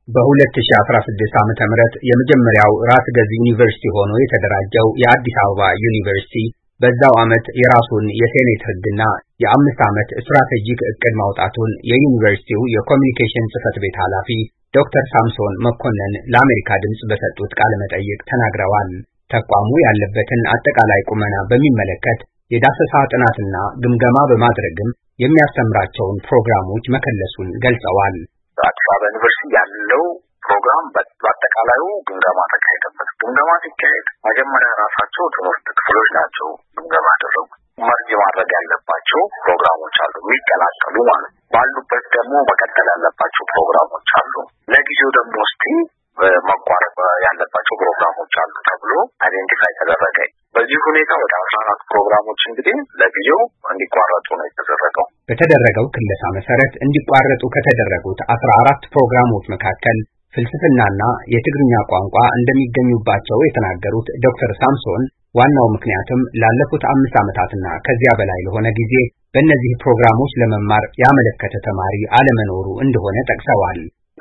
በ2016 ዓመተ ምህረት የመጀመሪያው ራስ ገዝ ዩኒቨርሲቲ ሆኖ የተደራጀው የአዲስ አበባ ዩኒቨርሲቲ በዛው ዓመት የራሱን የሴኔት ህግና የ5 ዓመት ስትራቴጂክ እቅድ ማውጣቱን የዩኒቨርሲቲው የኮሚኒኬሽን ጽህፈት ቤት ኃላፊ ዶክተር ሳምሶን መኮንን ለአሜሪካ ድምጽ በሰጡት ቃለ መጠይቅ ተናግረዋል። ተቋሙ ያለበትን አጠቃላይ ቁመና በሚመለከት የዳሰሳ ጥናትና ግምገማ በማድረግም የሚያስተምራቸውን ፕሮግራሞች መከለሱን ገልጸዋል። አዲስ አበባ ዩኒቨርሲቲ ያለው ፕሮግራም በአጠቃላዩ ግምገማ ተካሄደበት። ግምገማ ሲካሄድ መጀመሪያ ራሳቸው ትምህርት ክፍሎች ናቸው ግምገማ ያደረጉ። መርጅ ማድረግ ያለባቸው ፕሮግራሞች አሉ የሚቀላቀሉ ማለት ነው። ባሉበት ደግሞ መቀጠል ያለባቸው ፕሮግራሞች አሉ። ለጊዜው ደግሞ እስቲ መቋረጥ ያለባቸው ፕሮግራሞች አሉ ተብሎ አይዴንቲፋይ ተደረገ። በዚህ ሁኔታ ወደ 14 ፕሮግራሞች እንግዲህ ለጊዜው እንዲቋረጡ ነው የተደረገው። በተደረገው ክለሳ መሰረት እንዲቋረጡ ከተደረጉት 14 ፕሮግራሞች መካከል ፍልስፍናና የትግርኛ ቋንቋ እንደሚገኙባቸው የተናገሩት ዶክተር ሳምሶን ዋናው ምክንያትም ላለፉት 5 ዓመታትና ከዚያ በላይ ለሆነ ጊዜ በእነዚህ ፕሮግራሞች ለመማር ያመለከተ ተማሪ አለመኖሩ እንደሆነ ጠቅሰዋል።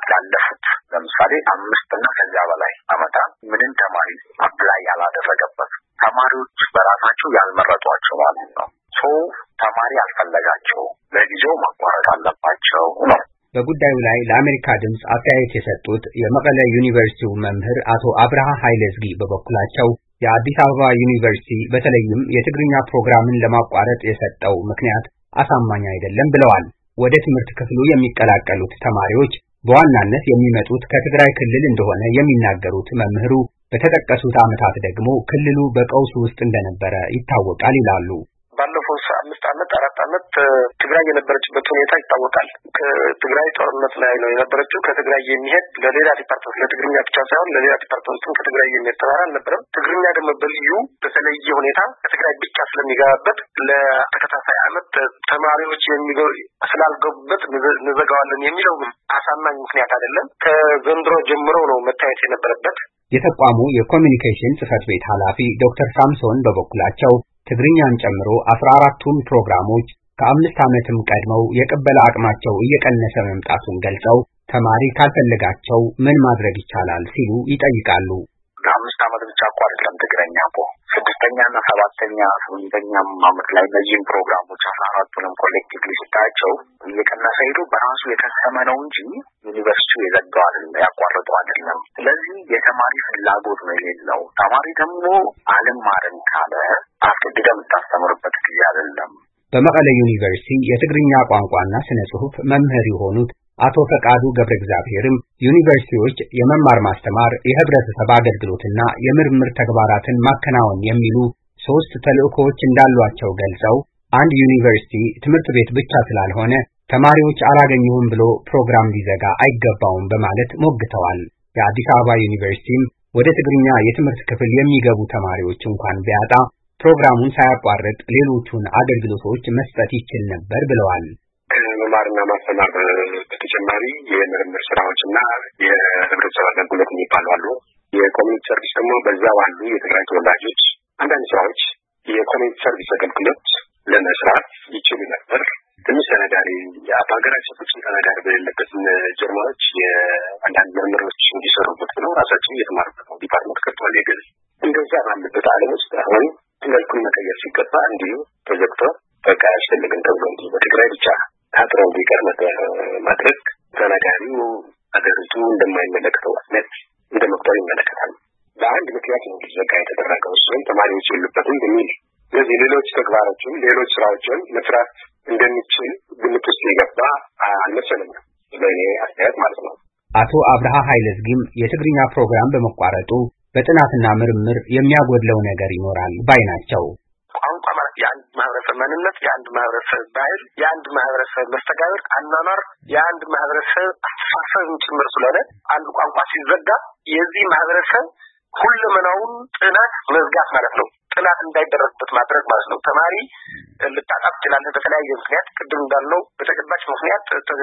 ለምሳሌ 5 እና ከዚያ በላይ ዓመታት ምንም ተማሪ አፕላይ ያላደረገበት ተማሪዎች በራሳቸው ያልመረጧቸው ማለት ነው። ተማሪ አልፈለጋቸው ለጊዜው ማቋረጥ አለባቸው ነው። በጉዳዩ ላይ ለአሜሪካ ድምጽ አስተያየት የሰጡት የመቀለ ዩኒቨርሲቲው መምህር አቶ አብርሃ ኃይለዝጊ በበኩላቸው የአዲስ አበባ ዩኒቨርሲቲ በተለይም የትግርኛ ፕሮግራምን ለማቋረጥ የሰጠው ምክንያት አሳማኝ አይደለም ብለዋል። ወደ ትምህርት ክፍሉ የሚቀላቀሉት ተማሪዎች በዋናነት የሚመጡት ከትግራይ ክልል እንደሆነ የሚናገሩት መምህሩ በተጠቀሱት ዓመታት ደግሞ ክልሉ በቀውስ ውስጥ እንደነበረ ይታወቃል ይላሉ። ባለፈው 5 ዓመት 4 ዓመት ትግራይ የነበረችበት ሁኔታ ይታወቃል። ከትግራይ ጦርነት ላይ ነው የነበረችው። ከትግራይ የሚሄድ ለሌላ ዲፓርትመንት ለትግርኛ ብቻ ሳይሆን ለሌላ ዲፓርትመንትም ከትግራይ የሚሄድ ተማሪ አልነበረም። ትግርኛ ደግሞ በልዩ በተለየ ሁኔታ ከትግራይ ብቻ ስለሚገባበት ለተከታታይ ዓመት ተማሪዎች ስላልገቡበት እንዘጋዋለን የሚለው አሳማኝ ምክንያት አይደለም። ከዘንድሮ ጀምሮ ነው መታየት የነበረበት። የተቋሙ የኮሚኒኬሽን ጽህፈት ቤት ኃላፊ ዶክተር ሳምሶን በበኩላቸው ትግርኛን ጨምሮ 14ቱም ፕሮግራሞች ከ5 ዓመትም ቀድመው የቅበላ አቅማቸው እየቀነሰ መምጣቱን ገልጸው ተማሪ ካልፈለጋቸው ምን ማድረግ ይቻላል ሲሉ ይጠይቃሉ። ለ5 ዓመት ብቻ አቋርጠን ትግርኛ 6ኛና 7ኛ 8ኛም ዓመት ላይ በዚህም ፕሮግራሞች 14ቱንም ኮሌክቲቭሊ ስታቸው እየቀነሰ ሄዶ በራሱ የተሰመ ነው እንጂ ዩኒቨርሲቲው የዘጋው አይደለም ያቋረጠው አይደለም። ስለዚህ የተማሪ ፍላጎት ነው የሌለው። ተማሪ ደግሞ አልማርም ካለ አስገድደህ የምታስተምርበት ጊዜ አይደለም። በመቀለ ዩኒቨርሲቲ የትግርኛ ቋንቋና ስነ ጽሑፍ መምህር የሆኑት አቶ ፈቃዱ ገብረ እግዚአብሔርም ዩኒቨርሲቲዎች የመማር ማስተማር፣ የህብረተሰብ አገልግሎትና የምርምር ተግባራትን ማከናወን የሚሉ 3 ተልዕኮዎች እንዳሏቸው ገልጸው አንድ ዩኒቨርሲቲ ትምህርት ቤት ብቻ ስላልሆነ ተማሪዎች አላገኙም ብሎ ፕሮግራም ሊዘጋ አይገባውም በማለት ሞግተዋል። የአዲስ አበባ ዩኒቨርሲቲም ወደ ትግርኛ የትምህርት ክፍል የሚገቡ ተማሪዎች እንኳን ቢያጣ ፕሮግራሙን ሳያቋርጥ ሌሎቹን አገልግሎቶች መስጠት ይችል ነበር ብለዋል። ከመማርና ማስተማር በተጨማሪ የምርምር ስራዎችና የህብረተሰብ አገልግሎት የሚባሉ አሉ። የኮሚኒቲ ሰርቪስ ደግሞ በዛው አሉ። የትግራይ ተወላጆች አንዳንድ ሰዎች የኮሚኒቲ ሰርቪስ አገልግሎት ለመስራት ይችሉ ነበር። ትንሽ ተነጋሪ በሀገራችን ፍጹም ተነጋሪ በሌለበት ጀርመኖች የአንዳንድ ምርምሮች እንዲሰሩበት ብለው ራሳቸው እየተማሩበት ነው። ዲፓርትመንት ከፍቷል። የግል እንደዛ ባለበት ዓለም ውስጥ አሁን መልኩን መቀየር ሲገባ እንዲሁ ተዘግቶ በቃ ያስፈልግን ተብሎ እንዲሁ በትግራይ ብቻ ታጥሮ እንዲቀር ማድረግ ተነጋሪው አገሪቱ እንደማይመለከተው አይነት እንደ መቁጠር ይመለከታል። በአንድ ምክንያት ነው እንዲዘጋ የተደረገው እሱም ተማሪዎች የሉበትም በሚል ስለዚህ ሌሎች ተግባሮችን ሌሎች ስራዎችን መስራት እንደሚችል ግምት ውስጥ የገባ አልመሰለኝም በእኔ አስተያየት ማለት ነው። አቶ አብርሃ ኃይለዝጊም የትግርኛ ፕሮግራም በመቋረጡ በጥናትና ምርምር የሚያጎድለው ነገር ይኖራል ባይ ናቸው። ቋንቋ ማለት የአንድ ማህበረሰብ ማንነት፣ የአንድ ማህበረሰብ ባህል፣ የአንድ ማህበረሰብ መስተጋብር፣ አኗኗር፣ የአንድ ማህበረሰብ አስተሳሰብ ጭምር ስለሆነ አንድ ቋንቋ ሲዘጋ የዚህ ማህበረሰብ ሁለመናውን ጥናት መዝጋት ማለት ነው። ጥናት እንዳይደረግበት ማድረግ ማለት ነው። ተማሪ ልታጣ ይችላል በተለያየ ምክንያት። ቅድም እንዳልነው በተጨባጭ ምክንያት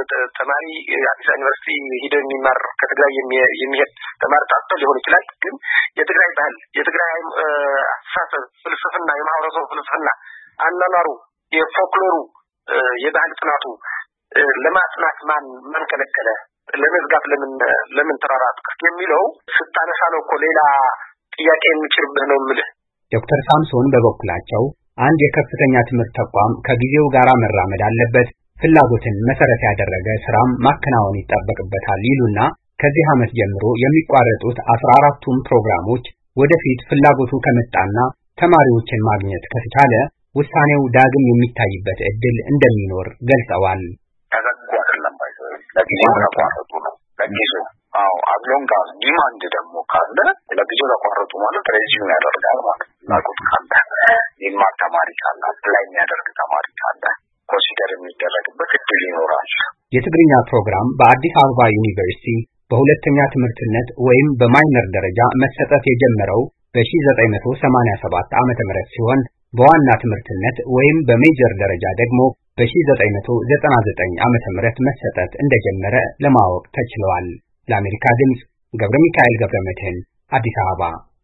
ተማሪ አዲስ ዩኒቨርሲቲ ሄዶ የሚማር ከትግራይ የሚሄድ ተማሪ ታጥቶ ሊሆን ይችላል። ግን የትግራይ ባህል፣ የትግራይ አስተሳሰብ፣ ፍልስፍና፣ የማህበረሰቡ ፍልስፍና፣ አኗኗሩ፣ የፎክሎሩ፣ የባህል ጥናቱ ለማጥናት ማን ከለከለ? ለመዝጋት ለምን ተራራጥክ የሚለው ስታነሳ ነው እኮ ሌላ ጥያቄ የሚችልብህ ነው የምልህ። ዶክተር ሳምሶን በበኩላቸው አንድ የከፍተኛ ትምህርት ተቋም ከጊዜው ጋር መራመድ አለበት፣ ፍላጎትን መሰረት ያደረገ ስራም ማከናወን ይጠበቅበታል ይሉና ከዚህ ዓመት ጀምሮ የሚቋረጡት 14ቱም ፕሮግራሞች ወደፊት ፍላጎቱ ከመጣና ተማሪዎችን ማግኘት ከተቻለ ውሳኔው ዳግም የሚታይበት እድል እንደሚኖር ገልጸዋል። ተዘጉ አይደለም ባይዘው ለጊዜው ተቋረጡ ነው ለጊዜው። አግሎንጋ ዲማንድ ደግሞ ካለ ለጊዜው ተቋረጡ ማለት ሬዚዩም ያደርጋል ማለት ነው። ካለ ይማር ተማሪ ካለ ላይ የሚያደርግ ተማሪ ካለ ኮንሲደር የሚደረግበት እድል ይኖራል። የትግርኛ ፕሮግራም በአዲስ አበባ ዩኒቨርሲቲ በሁለተኛ ትምህርትነት ወይም በማይነር ደረጃ መሰጠት የጀመረው በ1987 ዓመተ ምህረት ሲሆን በዋና ትምህርትነት ወይም በሜጀር ደረጃ ደግሞ በ1999 ዓመተ ምህረት መሰጠት እንደጀመረ ለማወቅ ተችሏል። ለአሜሪካ ድምጽ ገብረ ሚካኤል ገብረ መድህን አዲስ አበባ